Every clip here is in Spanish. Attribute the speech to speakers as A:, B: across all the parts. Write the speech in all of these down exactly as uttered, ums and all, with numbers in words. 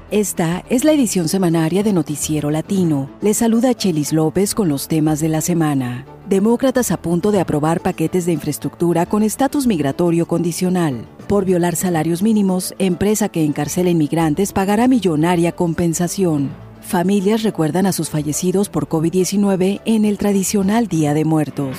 A: Esta es la edición semanaria de Noticiero Latino. Les saluda Chelis López con los temas de la semana. Demócratas a punto de aprobar paquetes de infraestructura con estatus migratorio condicional. Por violar salarios mínimos, empresa que encarcela inmigrantes pagará millonaria compensación. Familias recuerdan a sus fallecidos por COVID diecinueve en el tradicional Día de Muertos.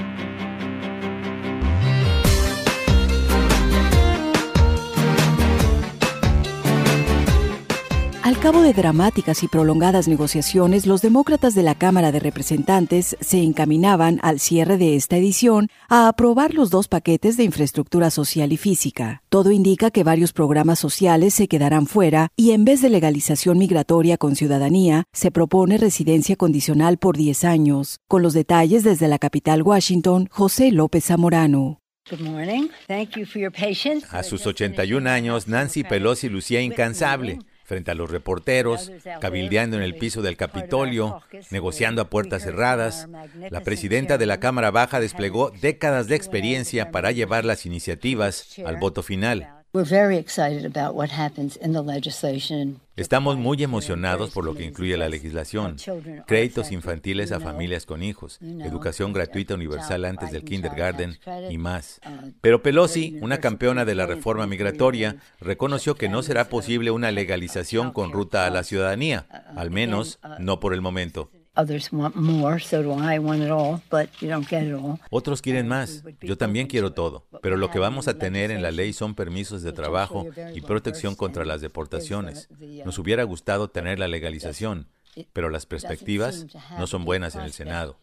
A: Al cabo de dramáticas y prolongadas negociaciones, los demócratas de la Cámara de Representantes se encaminaban al cierre de esta edición a aprobar los dos paquetes de infraestructura social y física. Todo indica que varios programas sociales se quedarán fuera y en vez de legalización migratoria con ciudadanía, se propone residencia condicional por diez años. Con los detalles desde la capital Washington, José López Zamorano.
B: A sus ochenta y un años, Nancy Pelosi lucía incansable frente a los reporteros, cabildeando en el piso del Capitolio, negociando a puertas cerradas. La presidenta de la Cámara Baja desplegó décadas de experiencia para llevar las iniciativas al voto final. Estamos muy emocionados por lo que incluye la legislación, créditos infantiles a familias con hijos, educación gratuita universal antes del kindergarten y más. Pero Pelosi, una campeona de la reforma migratoria, reconoció que no será posible una legalización con ruta a la ciudadanía, al menos no por el momento. Otros quieren más, yo también quiero todo, pero lo que vamos a tener en la ley son permisos de trabajo y protección contra las deportaciones. Nos hubiera gustado tener la legalización, pero las perspectivas no son buenas en el Senado.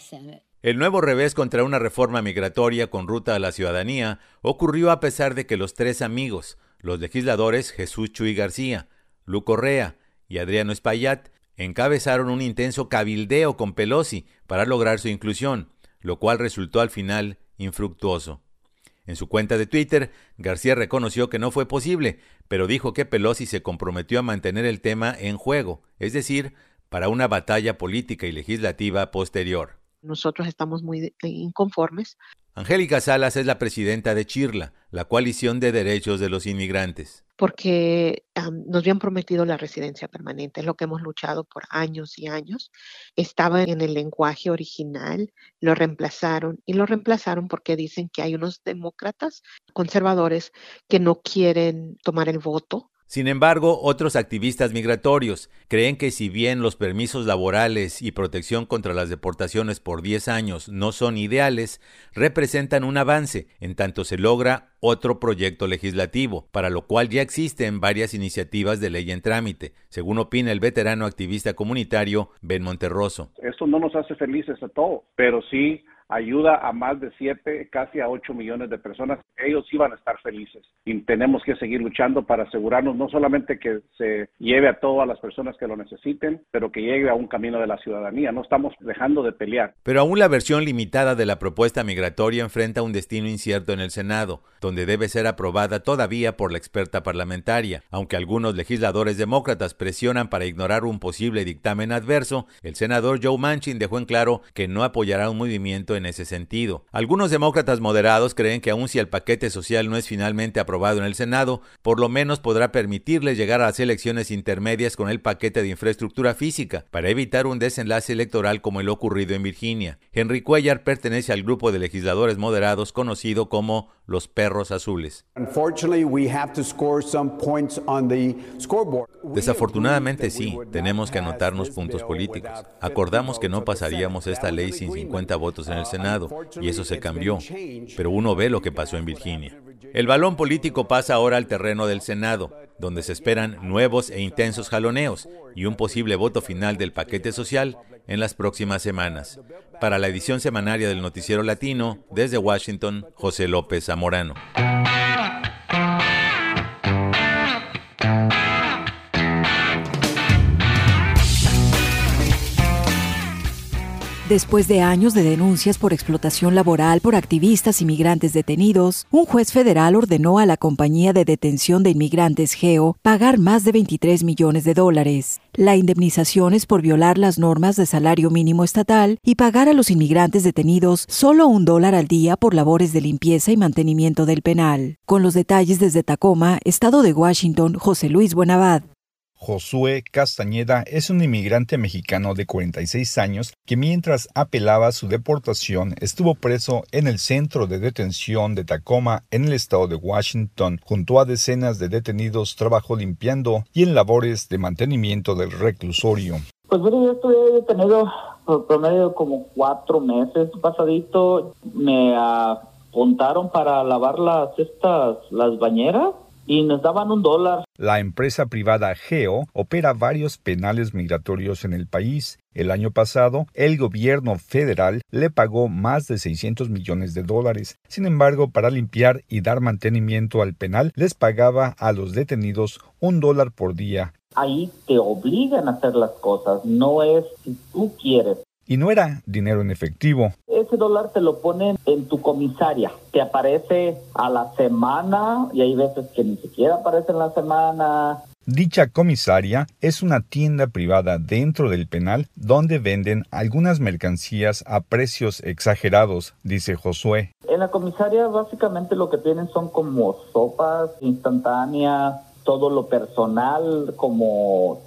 B: El nuevo revés contra una reforma migratoria con ruta a la ciudadanía ocurrió a pesar de que los tres amigos, los legisladores Jesús Chuy García, Lu Correa y Adriano Espaillat, encabezaron un intenso cabildeo con Pelosi para lograr su inclusión, lo cual resultó al final infructuoso. En su cuenta de Twitter, García reconoció que no fue posible, pero dijo que Pelosi se comprometió a mantener el tema en juego, es decir, para una batalla política y legislativa posterior.
C: Nosotros estamos muy inconformes.
B: Angélica Salas es la presidenta de CHIRLA, la Coalición de Derechos de los Inmigrantes.
C: Porque um, nos habían prometido la residencia permanente, es lo que hemos luchado por años y años. Estaba en el lenguaje original, lo reemplazaron y lo reemplazaron porque dicen que hay unos demócratas conservadores que no quieren tomar el voto.
B: Sin embargo, otros activistas migratorios creen que si bien los permisos laborales y protección contra las deportaciones por diez años no son ideales, representan un avance en tanto se logra otro proyecto legislativo, para lo cual ya existen varias iniciativas de ley en trámite, según opina el veterano activista comunitario Ben Monterroso.
D: Esto no nos hace felices a todos, pero sí ayuda a más de siete, casi a ocho millones de personas. Ellos iban a estar felices y tenemos que seguir luchando para asegurarnos no solamente que se lleve a todas las personas que lo necesiten, pero que llegue a un camino de la ciudadanía. No estamos dejando de pelear.
B: Pero aún la versión limitada de la propuesta migratoria enfrenta un destino incierto en el Senado, donde debe ser aprobada todavía por la experta parlamentaria. Aunque algunos legisladores demócratas presionan para ignorar un posible dictamen adverso, el senador Joe Manchin dejó en claro que no apoyará un movimiento en ese sentido. Algunos demócratas moderados creen que aun si el paquete social no es finalmente aprobado en el Senado, por lo menos podrá permitirles llegar a las elecciones intermedias con el paquete de infraestructura física, para evitar un desenlace electoral como el ocurrido en Virginia. Henry Cuellar pertenece al grupo de legisladores moderados conocido como los Perros Azules. Desafortunadamente sí, tenemos que anotarnos puntos políticos. Acordamos que no pasaríamos esta ley sin cincuenta votos en el Senado, y eso se cambió, pero uno ve lo que pasó en Virginia. El balón político pasa ahora al terreno del Senado, donde se esperan nuevos e intensos jaloneos y un posible voto final del paquete social en las próximas semanas. Para la edición semanaria del Noticiero Latino, desde Washington, José López Zamorano.
A: Después de años de denuncias por explotación laboral por activistas inmigrantes detenidos, un juez federal ordenó a la compañía de detención de inmigrantes Geo pagar más de veintitrés millones de dólares. La indemnización es por violar las normas de salario mínimo estatal y pagar a los inmigrantes detenidos solo un dólar al día por labores de limpieza y mantenimiento del penal. Con los detalles desde Tacoma, estado de Washington, José Luis Buenavad.
E: Josué Castañeda es un inmigrante mexicano de cuarenta y seis años que mientras apelaba su deportación estuvo preso en el centro de detención de Tacoma en el estado de Washington. Junto a decenas de detenidos trabajó limpiando y en labores de mantenimiento del reclusorio.
F: Pues bueno, yo estuve detenido por promedio como cuatro meses pasadito. Me apuntaron para lavar las estas las bañeras y nos daban un dólar.
E: La empresa privada Geo opera varios penales migratorios en el país. El año pasado, el gobierno federal le pagó más de seiscientos millones de dólares. Sin embargo, para limpiar y dar mantenimiento al penal, les pagaba a los detenidos un dólar por día.
F: Ahí te obligan a hacer las cosas, no es si tú quieres.
E: Y no era dinero en efectivo.
F: Ese dólar te lo ponen en tu comisaria. Te aparece a la semana y hay veces que ni siquiera aparece en la semana.
E: Dicha comisaria es una tienda privada dentro del penal donde venden algunas mercancías a precios exagerados, dice Josué.
F: En la comisaria básicamente lo que tienen son como sopas instantáneas, todo lo personal como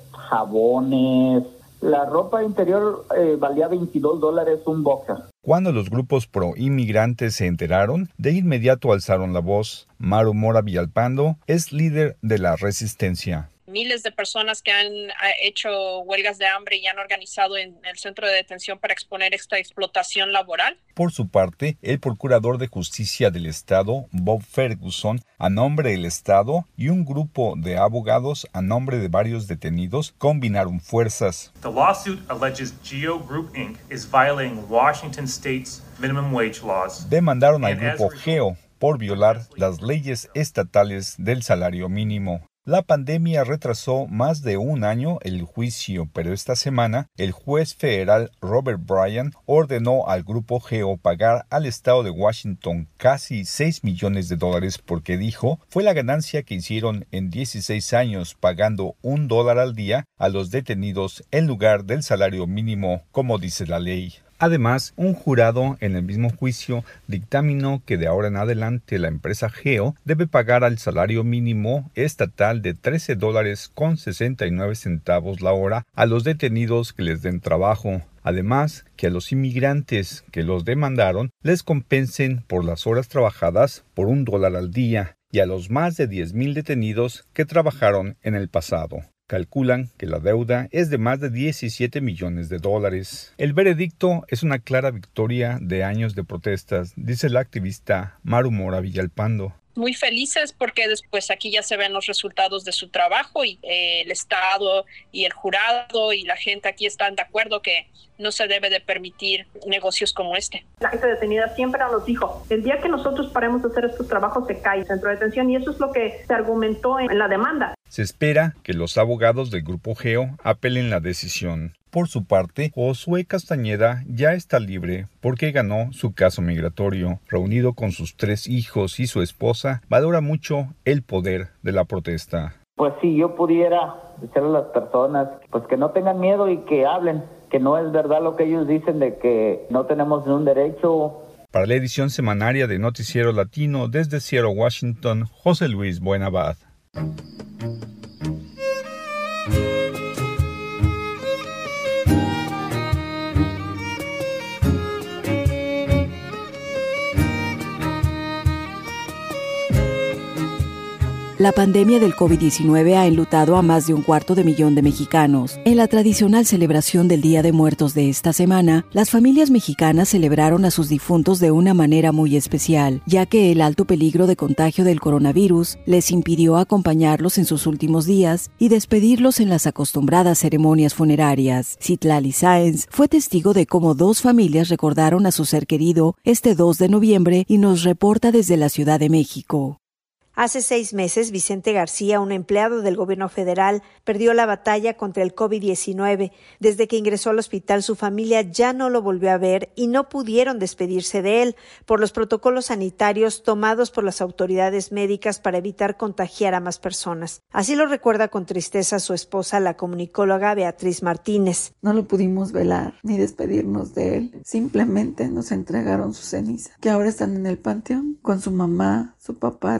F: jabones. La ropa interior eh, valía veintidós dólares un boxer.
E: Cuando los grupos pro inmigrantes se enteraron, de inmediato alzaron la voz. Maru Mora Villalpando es líder de la resistencia.
G: Miles de personas que han hecho huelgas de hambre y han organizado en el centro de detención para exponer esta explotación laboral.
E: Por su parte, el procurador de justicia del estado, Bob Ferguson, a nombre del estado, y un grupo de abogados a nombre de varios detenidos, combinaron fuerzas.
H: The lawsuit alleges Geo Group Incorporated is violating Washington State's minimum wage laws.
E: Demandaron al grupo Geo por violar las leyes estatales del salario mínimo. La pandemia retrasó más de un año el juicio, pero esta semana el juez federal Robert Bryan ordenó al grupo Geo pagar al estado de Washington casi seis millones de dólares porque dijo fue la ganancia que hicieron en dieciséis años pagando un dólar al día a los detenidos en lugar del salario mínimo, como dice la ley. Además, un jurado en el mismo juicio dictaminó que de ahora en adelante la empresa Geo debe pagar al salario mínimo estatal de trece dólares con sesenta y nueve centavos la hora a los detenidos que les den trabajo. Además, que a los inmigrantes que los demandaron les compensen por las horas trabajadas por un dólar al día y a los más de diez mil detenidos que trabajaron en el pasado. Calculan que la deuda es de más de diecisiete millones de dólares. El veredicto es una clara victoria de años de protestas, dice la activista Maru Mora Villalpando.
G: Muy felices porque después aquí ya se ven los resultados de su trabajo y eh, el Estado y el jurado y la gente aquí están de acuerdo que no se debe de permitir negocios como este.
I: La gente detenida siempre nos dijo, el día que nosotros paremos de hacer estos trabajos se cae el centro de detención y eso es lo que se argumentó en la demanda.
E: Se espera que los abogados del Grupo Geo apelen la decisión. Por su parte, Josué Castañeda ya está libre porque ganó su caso migratorio. Reunido con sus tres hijos y su esposa, valora mucho el poder de la protesta.
F: Pues si yo pudiera decirle a las personas pues que no tengan miedo y que hablen, que no es verdad lo que ellos dicen de que no tenemos ningún derecho.
E: Para la edición semanaria de Noticiero Latino desde Seattle, Washington, José Luis Buenabad.
A: La pandemia del COVID diecinueve ha enlutado a más de un cuarto de millón de mexicanos. En la tradicional celebración del Día de Muertos de esta semana, las familias mexicanas celebraron a sus difuntos de una manera muy especial, ya que el alto peligro de contagio del coronavirus les impidió acompañarlos en sus últimos días y despedirlos en las acostumbradas ceremonias funerarias. Citlali Sáenz fue testigo de cómo dos familias recordaron a su ser querido este dos de noviembre y nos reporta desde la Ciudad de México.
J: Hace seis meses, Vicente García, un empleado del gobierno federal, perdió la batalla contra el COVID diecinueve. Desde que ingresó al hospital, su familia ya no lo volvió a ver y no pudieron despedirse de él por los protocolos sanitarios tomados por las autoridades médicas para evitar contagiar a más personas. Así lo recuerda con tristeza su esposa, la comunicóloga Beatriz Martínez.
K: No lo pudimos velar ni despedirnos de él. Simplemente nos entregaron sus cenizas, que ahora están en el panteón con su mamá, su papá, tíos,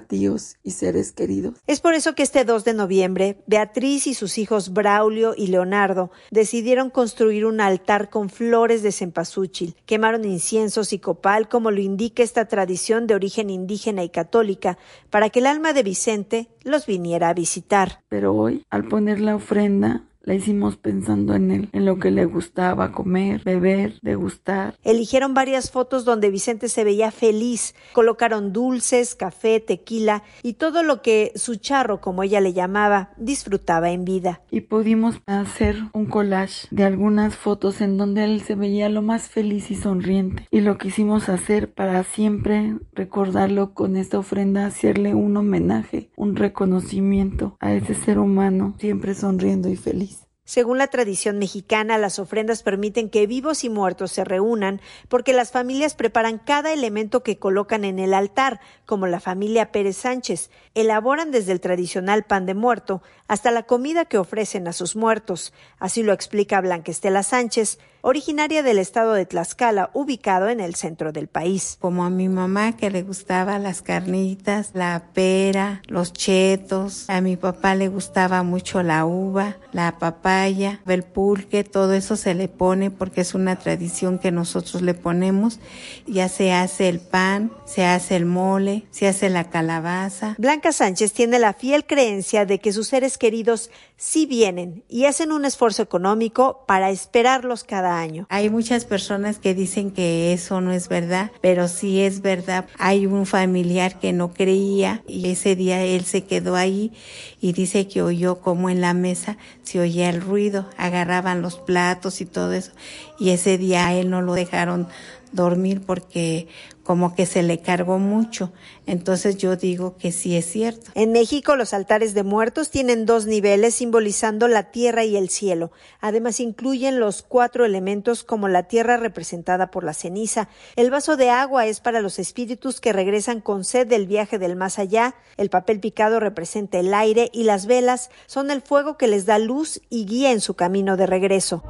K: hijos y seres queridos.
J: Es por eso que este dos de noviembre, Beatriz y sus hijos Braulio y Leonardo decidieron construir un altar con flores de cempasúchil. Quemaron inciensos y copal, como lo indica esta tradición de origen indígena y católica, para que el alma de Vicente los viniera a visitar.
K: Pero hoy, al poner la ofrenda, la hicimos pensando en él, en lo que le gustaba comer, beber, degustar.
J: Eligieron varias fotos donde Vicente se veía feliz. Colocaron dulces, café, tequila y todo lo que su charro, como ella le llamaba, disfrutaba en vida.
K: Y pudimos hacer un collage de algunas fotos en donde él se veía lo más feliz y sonriente. Y lo quisimos hacer para siempre recordarlo con esta ofrenda, hacerle un homenaje, un reconocimiento a ese ser humano siempre sonriendo y feliz.
J: Según la tradición mexicana, las ofrendas permiten que vivos y muertos se reúnan porque las familias preparan cada elemento que colocan en el altar, como la familia Pérez Sánchez. Elaboran desde el tradicional pan de muerto hasta la comida que ofrecen a sus muertos. Así lo explica Blanca Estela Sánchez, originaria del estado de Tlaxcala, ubicado en el centro del país.
L: Como a mi mamá, que le gustaba las carnitas, la pera, los chetos. A mi papá le gustaba mucho la uva, la papaya, el pulque. Todo eso se le pone porque es una tradición que nosotros le ponemos. Ya se hace el pan, se hace el mole, se hace la calabaza.
J: Blanca Sánchez tiene la fiel creencia de que sus seres queridos sí vienen y hacen un esfuerzo económico para esperarlos cada año.
L: Hay muchas personas que dicen que eso no es verdad, pero sí es verdad. Hay un familiar que no creía y ese día él se quedó ahí y dice que oyó como en la mesa se oía el ruido, agarraban los platos y todo eso, y ese día a él no lo dejaron dormir porque como que se le cargó mucho. Entonces yo digo que sí es cierto.
J: En México los altares de muertos tienen dos niveles simbolizando la tierra y el cielo. Además incluyen los cuatro elementos como la tierra representada por la ceniza. El vaso de agua es para los espíritus que regresan con sed del viaje del más allá. El papel picado representa el aire y las velas son el fuego que les da luz y guía en su camino de regreso.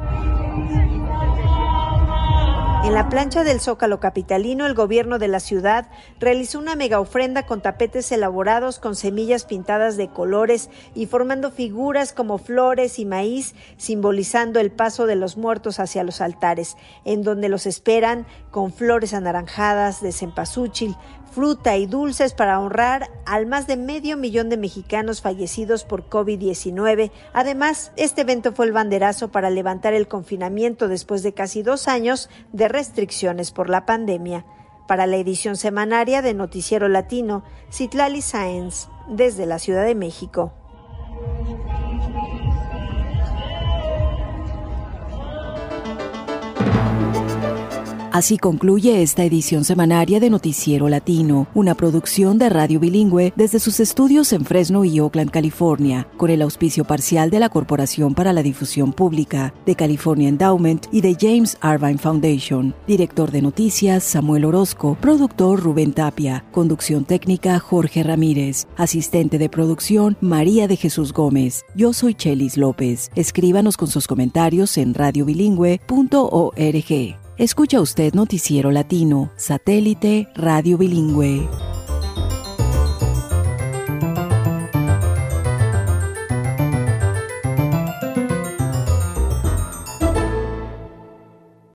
J: En la plancha del Zócalo capitalino, el gobierno de la ciudad realizó una mega ofrenda con tapetes elaborados con semillas pintadas de colores y formando figuras como flores y maíz, simbolizando el paso de los muertos hacia los altares, en donde los esperan con flores anaranjadas de cempasúchil, fruta y dulces para honrar al más de medio millón de mexicanos fallecidos por covid diecinueve. Además, este evento fue el banderazo para levantar el confinamiento después de casi dos años de restricciones por la pandemia. Para la edición semanaria de Noticiero Latino, Citlali Sáenz, desde la Ciudad de México.
A: Así concluye esta edición semanaria de Noticiero Latino, una producción de Radio Bilingüe desde sus estudios en Fresno y Oakland, California, con el auspicio parcial de la Corporación para la Difusión Pública, de California Endowment y de James Irvine Foundation. Director de noticias, Samuel Orozco. Productor, Rubén Tapia. Conducción técnica, Jorge Ramírez. Asistente de producción, María de Jesús Gómez. Yo soy Chelis López. Escríbanos con sus comentarios en radio bilingüe punto org. Escucha usted Noticiero Latino, satélite Radio Bilingüe.